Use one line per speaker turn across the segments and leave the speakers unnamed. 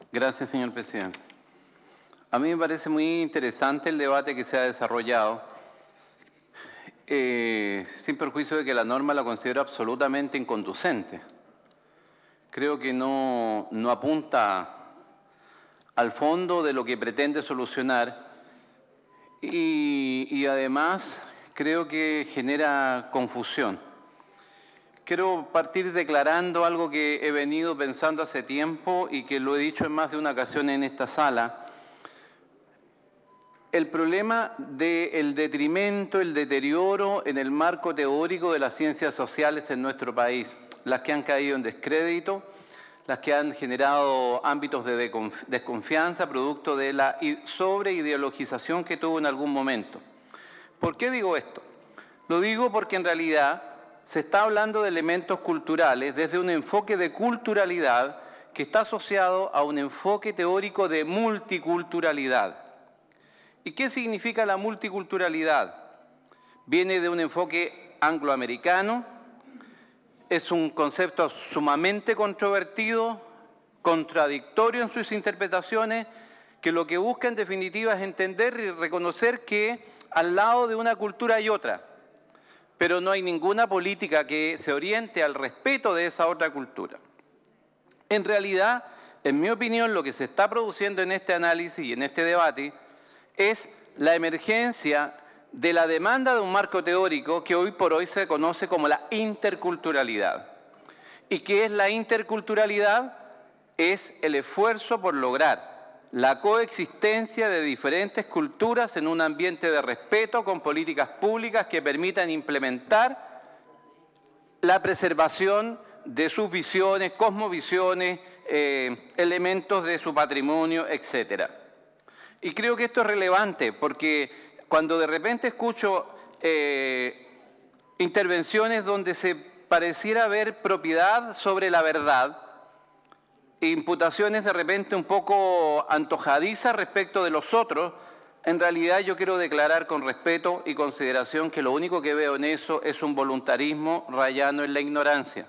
Gracias, señor presidente. A mí me parece muy interesante el debate que se ha desarrollado, sin perjuicio de que la norma la considero absolutamente inconducente. Creo que no apunta al fondo de lo que pretende solucionar y además creo que genera confusión. Quiero partir declarando algo que he venido pensando hace tiempo y que lo he dicho en más de una ocasión en esta sala. El problema del detrimento, el deterioro en el marco teórico de las ciencias sociales en nuestro país, las que han caído en descrédito, las que han generado ámbitos de desconfianza producto de la sobreideologización que tuvo en algún momento. ¿Por qué digo esto? Lo digo porque en realidad se está hablando de elementos culturales desde un enfoque de culturalidad que está asociado a un enfoque teórico de multiculturalidad. ¿Y qué significa la multiculturalidad? Viene de un enfoque angloamericano, es un concepto sumamente controvertido, contradictorio en sus interpretaciones, que lo que busca en definitiva es entender y reconocer que al lado de una cultura hay otra, pero no hay ninguna política que se oriente al respeto de esa otra cultura. En realidad, en mi opinión, lo que se está produciendo en este análisis y en este debate es la emergencia de la demanda de un marco teórico que hoy por hoy se conoce como la interculturalidad. ¿Y qué es la interculturalidad? Es el esfuerzo por lograr la coexistencia de diferentes culturas en un ambiente de respeto con políticas públicas que permitan implementar la preservación de sus visiones, cosmovisiones, elementos de su patrimonio, etcétera. Y creo que esto es relevante porque cuando de repente escucho intervenciones donde se pareciera haber propiedad sobre la verdad, imputaciones de repente un poco antojadizas respecto de los otros, en realidad yo quiero declarar con respeto y consideración que lo único que veo en eso es un voluntarismo rayano en la ignorancia.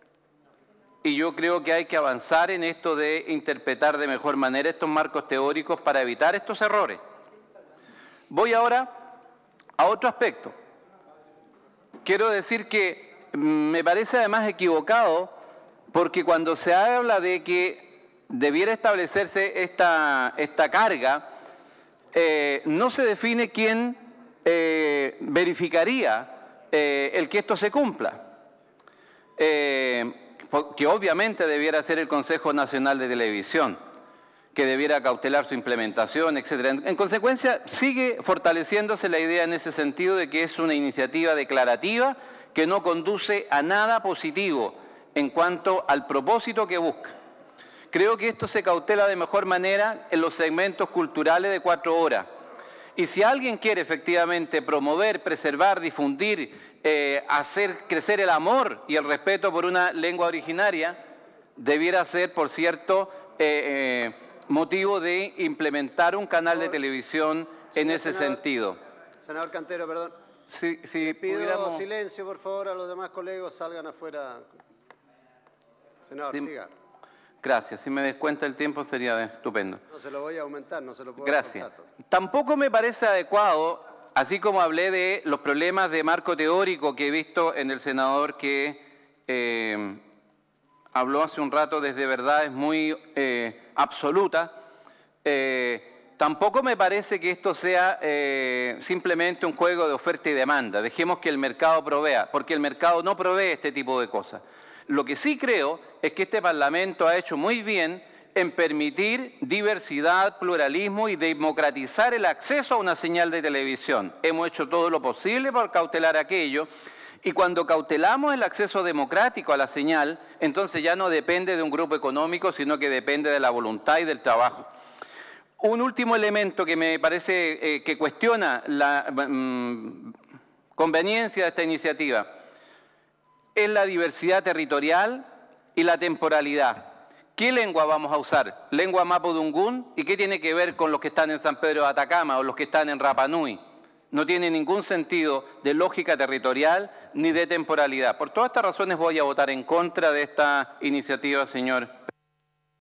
Y yo creo que hay que avanzar en esto de interpretar de mejor manera estos marcos teóricos para evitar estos errores. Voy ahora a otro aspecto. Quiero decir que me parece además equivocado porque cuando se habla de que debiera establecerse esta carga, no se define quién verificaría el que esto se cumpla. Que obviamente debiera ser el Consejo Nacional de Televisión, que debiera cautelar su implementación, etc. En consecuencia, sigue fortaleciéndose la idea en ese sentido de que es una iniciativa declarativa que no conduce a nada positivo en cuanto al propósito que busca. Creo que esto se cautela de mejor manera en los segmentos culturales de 4 horas. Y si alguien quiere efectivamente promover, preservar, difundir, hacer crecer el amor y el respeto por una lengua originaria, debiera ser, por cierto, motivo de implementar un canal de televisión en ese sentido.
Senador Cantero, perdón.
Si
pido
pudiéramos...
silencio, por favor, a los demás colegas, salgan afuera. Senador, siga.
Gracias. Si me descuenta el tiempo sería estupendo.
No se lo voy a aumentar, no se lo puedo
Gracias.
aumentar.
Tampoco me parece adecuado, así como hablé de los problemas de marco teórico que he visto en el senador que habló hace un rato desde verdades muy absolutas, tampoco me parece que esto sea simplemente un juego de oferta y demanda. Dejemos que el mercado provea, porque el mercado no provee este tipo de cosas. Lo que sí creo es que este Parlamento ha hecho muy bien en permitir diversidad, pluralismo y democratizar el acceso a una señal de televisión. Hemos hecho todo lo posible por cautelar aquello y cuando cautelamos el acceso democrático a la señal, entonces ya no depende de un grupo económico, sino que depende de la voluntad y del trabajo. Un último elemento que me parece que cuestiona la conveniencia de esta iniciativa es la diversidad territorial y la temporalidad. ¿Qué lengua vamos a usar? ¿Lengua mapudungún? ¿Y qué tiene que ver con los que están en San Pedro de Atacama o los que están en Rapa Nui? No tiene ningún sentido de lógica territorial ni de temporalidad. Por todas estas razones voy a votar en contra de esta iniciativa, señor